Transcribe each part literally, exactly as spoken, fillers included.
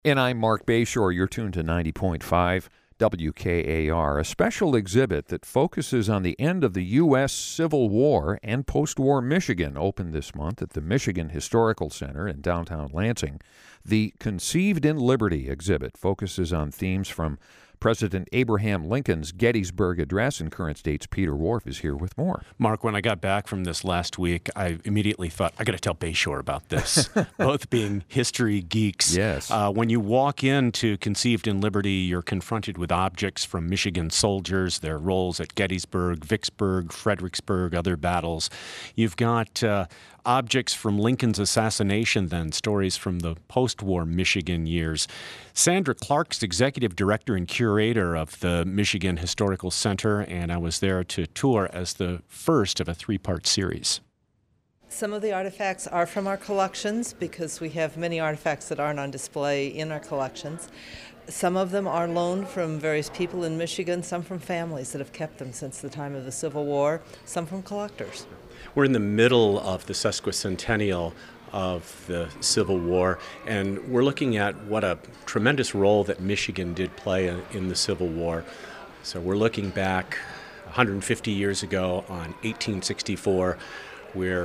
And I'm Mark Bayshore. You're tuned to ninety point five W K A R, a special exhibit that focuses on the end of the U S Civil War and post-war Michigan, opened this month at the Michigan Historical Center in downtown Lansing. The Conceived in Liberty exhibit focuses on themes from President Abraham Lincoln's Gettysburg Address, and Current State's Peter Wharf is here with more. Mark, when I got back from this last week, I immediately thought, I got to tell Bayshore about this, both being history geeks. Yes. Uh, when you walk into Conceived in Liberty, you're confronted with objects from Michigan soldiers, their roles at Gettysburg, Vicksburg, Fredericksburg, other battles. You've got uh, objects from Lincoln's assassination, then stories from the post-war Michigan years. Sandra Clark's executive director and curator of the Michigan Historical Center, and I was there to tour as the first of a three-part series. Some of the artifacts are from our collections because we have many artifacts that aren't on display in our collections. Some of them are loaned from various people in Michigan, some from families that have kept them since the time of the Civil War, some from collectors. We're in the middle of the sesquicentennial of the Civil War, and we're looking at what a tremendous role that Michigan did play in the Civil War. So we're looking back one hundred fifty years ago on eighteen sixty-four. We're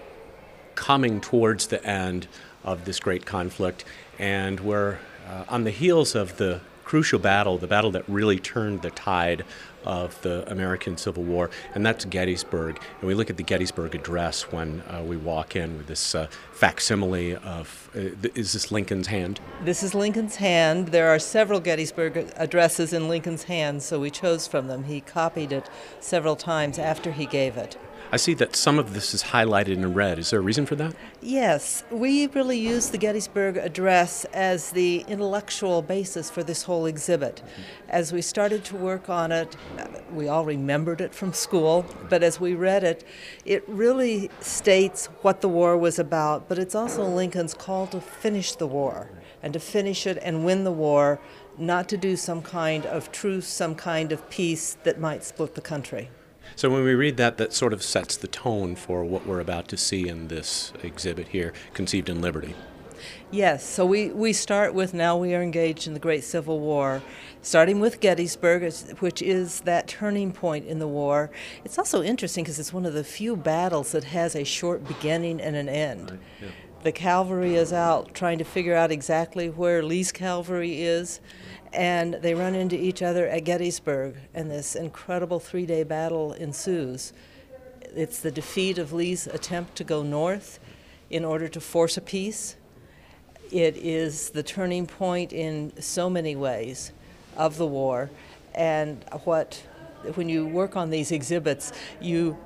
coming towards the end of this great conflict, and we're uh, on the heels of the crucial battle, the battle that really turned the tide of the American Civil War, and that's Gettysburg. And we look at the Gettysburg Address when uh, we walk in with this uh, facsimile of, uh, th- is this Lincoln's hand? This is Lincoln's hand. There are several Gettysburg addresses in Lincoln's hand, so we chose from them. He copied it several times after he gave it. I see that some of this is highlighted in red. Is there a reason for that? Yes, we really used the Gettysburg Address as the intellectual basis for this whole exhibit. As we started to work on it, we all remembered it from school, but as we read it, it really states what the war was about, but it's also Lincoln's call to finish the war, and to finish it and win the war, not to do some kind of truce, some kind of peace that might split the country. So when we read that, that sort of sets the tone for what we're about to see in this exhibit here, Conceived in Liberty. Yes, so we, we start with, now we are engaged in the Great Civil War, starting with Gettysburg, which is that turning point in the war. It's also interesting because it's one of the few battles that has a short beginning and an end. Right, yeah. The cavalry is out trying to figure out exactly where Lee's cavalry is, and they run into each other at Gettysburg, and this incredible three-day battle ensues. It's the defeat of Lee's attempt to go north in order to force a peace. It is the turning point in so many ways of the war, and what, when you work on these exhibits, you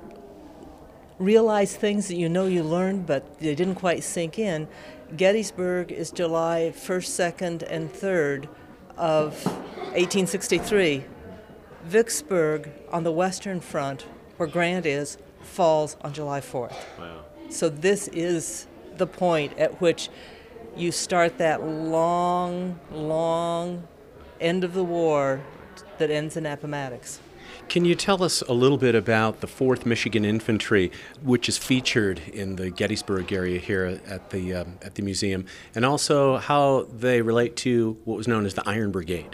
realize things that you know you learned, but they didn't quite sink in. Gettysburg is July first, second, and third of eighteen sixty-three. Vicksburg, on the Western Front, where Grant is, falls on July fourth. Wow. So this is the point at which you start that long, long end of the war that ends in Appomattox. Can you tell us a little bit about the fourth Michigan Infantry, which is featured in the Gettysburg area here at the um, at the museum, and also how they relate to what was known as the Iron Brigade?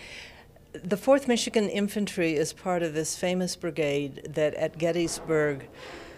The fourth Michigan Infantry is part of this famous brigade that at Gettysburg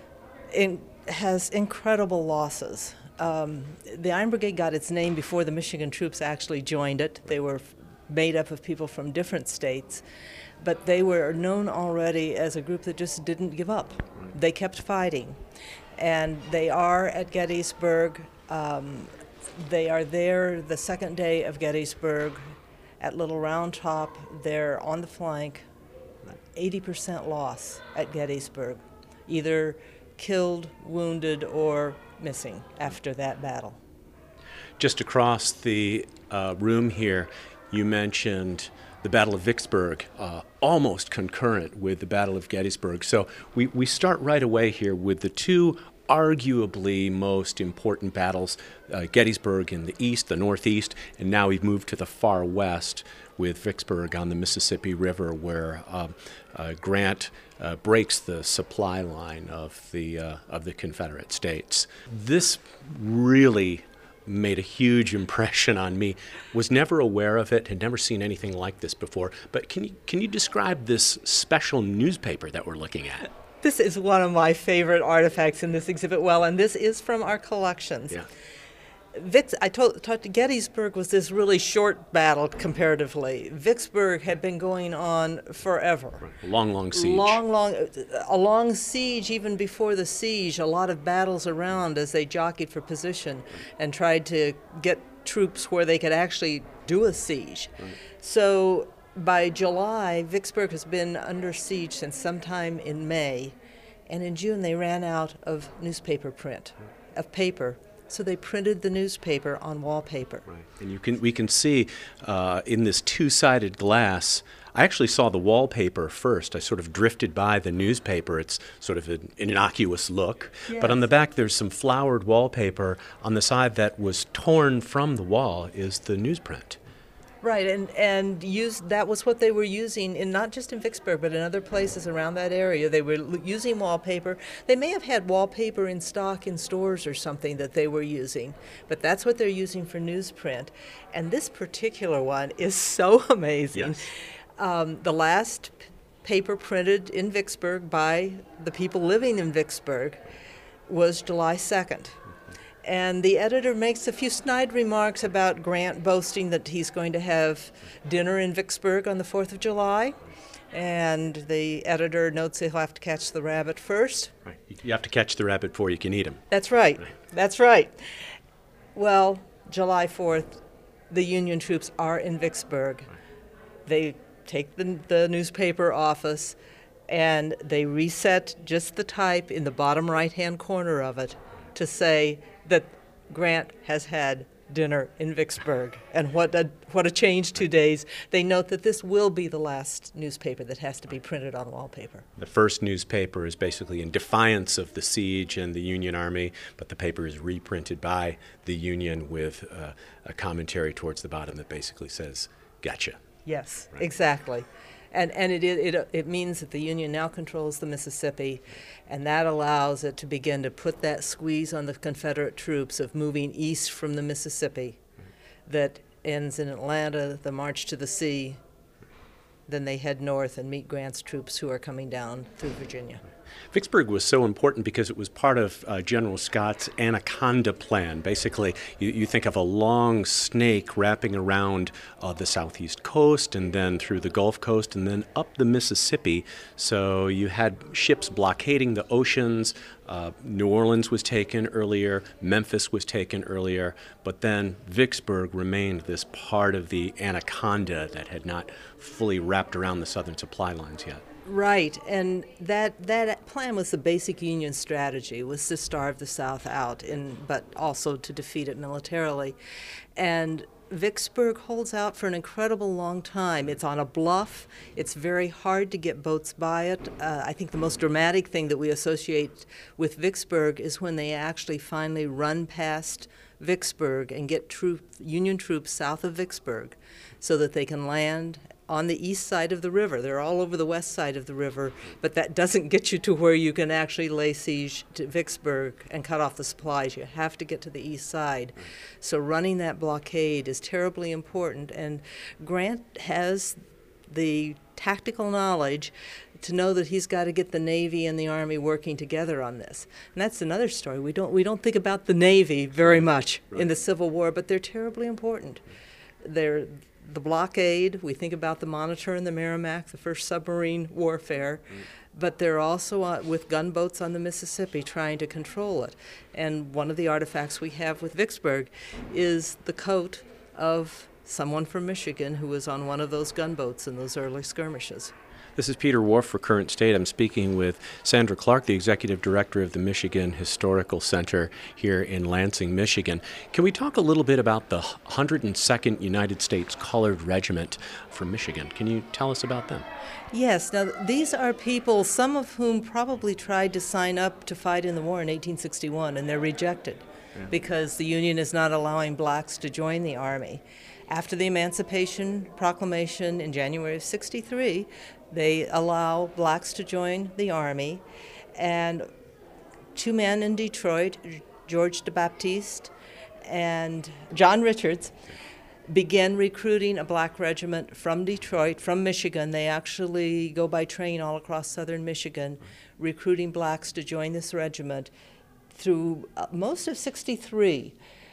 in, has incredible losses. Um, the Iron Brigade got its name before the Michigan troops actually joined it. They were made up of people from different states, but they were known already as a group that just didn't give up. They kept fighting, and they are at Gettysburg. Um, they are there the second day of Gettysburg at Little Round Top. They're on the flank, eighty percent loss at Gettysburg, either killed, wounded, or missing after that battle. Just across the uh, room here, you mentioned the Battle of Vicksburg, uh, almost concurrent with the Battle of Gettysburg. So we, we start right away here with the two arguably most important battles, uh, Gettysburg in the east, the northeast, and now we've moved to the far west with Vicksburg on the Mississippi River, where uh, uh, Grant uh, breaks the supply line of the uh, of the Confederate States. This really made a huge impression on me. Was never aware of it, had never seen anything like this before. But can you, can you describe this special newspaper that we're looking at? This is one of my favorite artifacts in this exhibit, well, and this is from our collections. Yeah. Vicks, I told, talked to Gettysburg was this really short battle comparatively. Vicksburg had been going on forever. Right. A long, long siege. Long, long, a long siege even before the siege. A lot of battles around as they jockeyed for position and tried to get troops where they could actually do a siege. Right. So by July, Vicksburg has been under siege since sometime in May, and in June they ran out of newspaper print, of paper. So they printed the newspaper on wallpaper. Right. And you can we can see uh, in this two-sided glass, I actually saw the wallpaper first. I sort of drifted by the newspaper. It's sort of an innocuous look. Yes. But on the back, there's some flowered wallpaper. On the side that was torn from the wall is the newsprint. Right, and, and used, that was what they were using, in not just in Vicksburg, but in other places around that area. They were l- using wallpaper. They may have had wallpaper in stock in stores or something that they were using, but that's what they're using for newsprint. And this particular one is so amazing. Yes. Um, the last p- paper printed in Vicksburg by the people living in Vicksburg was July second. And the editor makes a few snide remarks about Grant boasting that he's going to have dinner in Vicksburg on the fourth of July. And the editor notes he'll have to catch the rabbit first. Right. You have to catch the rabbit before you can eat him. That's right. That's right. Well, July fourth, the Union troops are in Vicksburg. They take the, the newspaper office and they reset just the type in the bottom right-hand corner of it to say that Grant has had dinner in Vicksburg. And what a, what a change two days. They note that this will be the last newspaper that has to be printed on wallpaper. The first newspaper is basically in defiance of the siege and the Union Army, but the paper is reprinted by the Union with uh, a commentary towards the bottom that basically says, gotcha. Yes, Right. exactly. And, and it, it, it means that the Union now controls the Mississippi, and that allows it to begin to put that squeeze on the Confederate troops of moving east from the Mississippi that ends in Atlanta, the march to the sea. Then they head north and meet Grant's troops who are coming down through Virginia. Vicksburg was so important because it was part of uh, General Scott's Anaconda Plan. Basically, you, you think of a long snake wrapping around uh, the southeast coast and then through the Gulf Coast and then up the Mississippi. So you had ships blockading the oceans. Uh, New Orleans was taken earlier, Memphis was taken earlier, but then Vicksburg remained this part of the Anaconda that had not fully wrapped around the southern supply lines yet. Right, and that that plan was the basic Union strategy, was to starve the South out, in, but also to defeat it militarily. And Vicksburg holds out for an incredible long time. It's on a bluff. It's very hard to get boats by it. Uh, I think the most dramatic thing that we associate with Vicksburg is when they actually finally run past Vicksburg and get troop, Union troops south of Vicksburg so that they can land on the east side of the river. They're all over the west side of the river, but that doesn't get you to where you can actually lay siege to Vicksburg and cut off the supplies. You have to get to the east side. So running that blockade is terribly important, and Grant has the tactical knowledge to know that he's got to get the Navy and the Army working together on this. And that's another story. We don't we don't think about the Navy very much Right. in the Civil War, but they're terribly important. They're the blockade, we think about the Monitor and the Merrimack, the first submarine warfare, mm. but they're also uh, with gunboats on the Mississippi trying to control it. And one of the artifacts we have with Vicksburg is the coat of someone from Michigan who was on one of those gunboats in those early skirmishes. This is Peter Whorf for Current State. I'm speaking with Sandra Clark, the Executive Director of the Michigan Historical Center here in Lansing, Michigan. Can we talk a little bit about the one hundred second United States Colored Regiment from Michigan? Can you tell us about them? Yes. Now, these are people, some of whom probably tried to sign up to fight in the war in eighteen sixty-one, and they're rejected yeah. because the Union is not allowing blacks to join the Army. After the Emancipation Proclamation in January of sixty-three, they allow blacks to join the Army, and two men in Detroit, George DeBaptiste and John Richards began recruiting a black regiment from Detroit, from Michigan. They actually go by train all across southern Michigan, recruiting blacks to join this regiment through uh, most of sixty-three.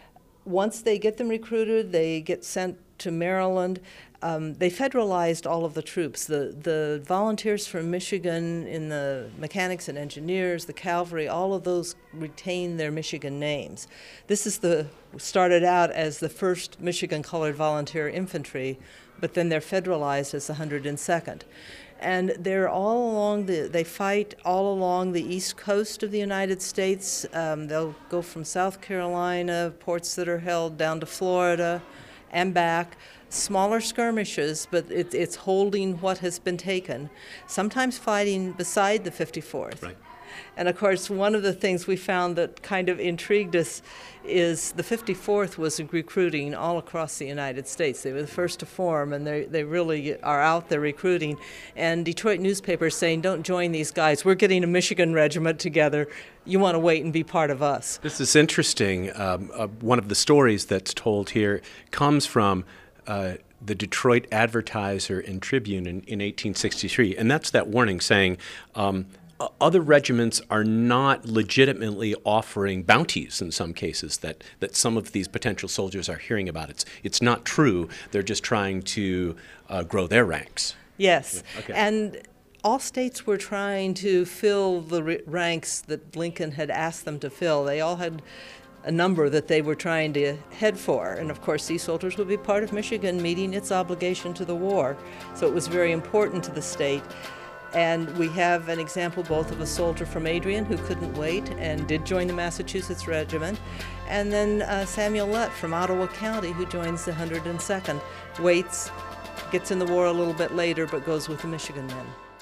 Once they get them recruited, they get sent to Maryland. Um, they federalized all of the troops. The, the volunteers from Michigan in the mechanics and engineers, the cavalry, all of those retain their Michigan names. This is the started out as the first Michigan Colored Volunteer Infantry, but then they're federalized as the one hundred second. And they're all along the, they fight all along the east coast of the United States. Um, they'll go from South Carolina, ports that are held, down to Florida and back. Smaller skirmishes, but it, it's holding what has been taken, sometimes fighting beside the fifty-fourth. Right. And of course, one of the things we found that kind of intrigued us is the fifty-fourth was recruiting all across the United States. They were the first to form, and they, they really are out there recruiting. And Detroit newspapers saying, don't join these guys. We're getting a Michigan regiment together. You want to wait and be part of us. This is interesting. Um, uh, one of the stories that's told here comes from uh, the Detroit Advertiser and Tribune in, in eighteen sixty-three, and that's that warning saying, um, other regiments are not legitimately offering bounties in some cases that, that some of these potential soldiers are hearing about. It's, it's not true. They're just trying to uh, grow their ranks. Yes. Yeah. Okay. And all states were trying to fill the r- ranks that Lincoln had asked them to fill. They all had a number that they were trying to head for. And of course, these soldiers would be part of Michigan meeting its obligation to the war. So it was very important to the state. And we have an example both of a soldier from Adrian who couldn't wait and did join the Massachusetts Regiment, and then uh, Samuel Lett from Ottawa County who joins the one hundred second, waits, gets in the war a little bit later, but goes with the Michigan men.